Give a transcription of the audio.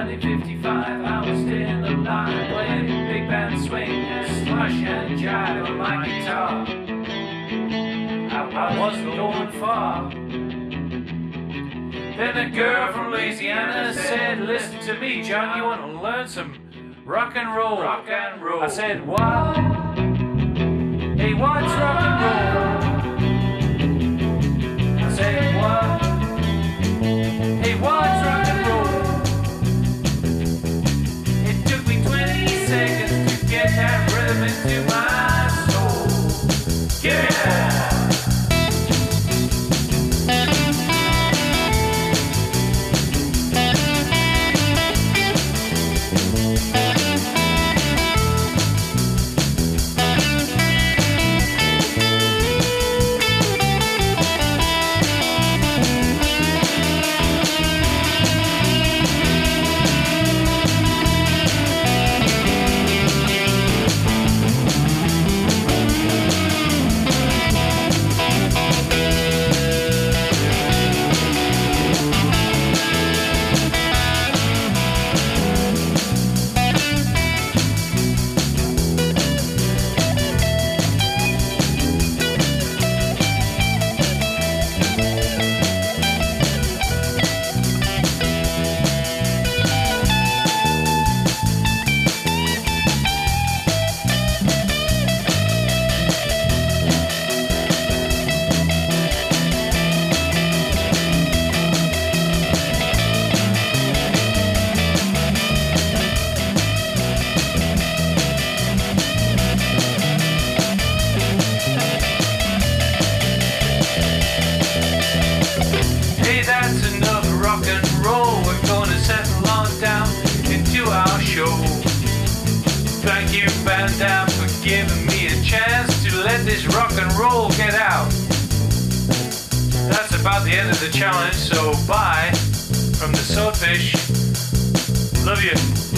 1955, I was in the line playing big band swing, slush and jive on my guitar. I wasn't going far. Then a girl from Louisiana said, "Listen to me, John, you want to learn some rock and roll?" Rock and roll. I said, "What? Hey, what's rock and roll?" I said, "What? Hey, what's rock and roll?" It took me 20 seconds to get that rhythm into my soul. Yeah! Thank you, Van Damme, for giving me a chance to let this rock and roll get out. That's about the end of the challenge, so bye from the Swordfish. Love you.